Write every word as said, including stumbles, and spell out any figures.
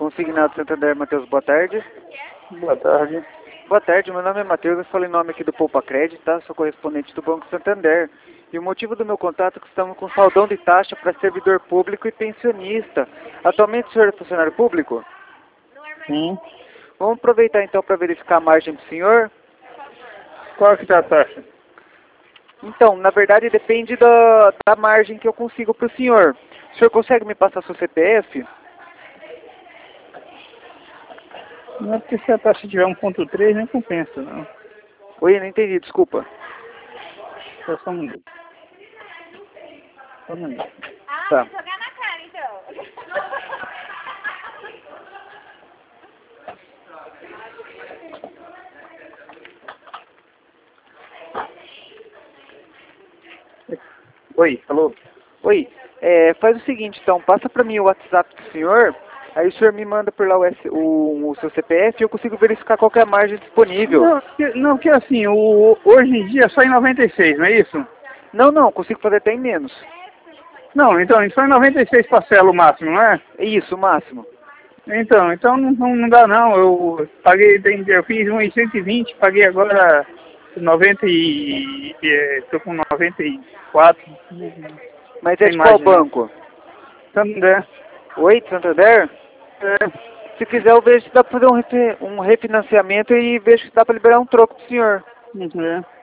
Consignado Santander, Matheus, boa tarde. Boa tarde. Boa tarde, meu nome é Matheus, eu falo em nome aqui do Poupa Crédito, tá? Sou correspondente do Banco Santander. E o motivo do meu contato é que estamos com saldão de taxa para servidor público e pensionista. Atualmente o senhor é funcionário público? Sim. Vamos aproveitar então para verificar a margem do senhor? Qual que tá a taxa? Então, na verdade depende da, da margem que eu consigo para o senhor. O senhor consegue me passar seu C P F? Não é porque se a taxa tiver um ponto três, nem compensa, não. Oi, não entendi, desculpa. É só um minuto. Só um minuto. Ah, Tá. vai jogar na cara, então. Oi, falou? Oi, é, faz o seguinte então, passa para mim o WhatsApp do senhor, aí o senhor me manda por lá o, S, o, o seu C P F e eu consigo verificar qual que é a margem disponível. Não, que, não, que assim, o, hoje em dia é só em noventa e seis, não é isso? Não, não, consigo fazer até em menos. Não, então, só em noventa e seis parcela o máximo, não é? É isso, o máximo. Então, então não, não, não dá não, eu paguei, eu fiz um em cento e vinte, paguei agora noventa e... estou com noventa e quatro. Mas é Tem de qual margem, não. banco? Santander. Oi, de Santander? É. Se quiser eu vejo se dá para fazer um, refi- um refinanciamento e vejo se dá para liberar um troco pro senhor. Uhum.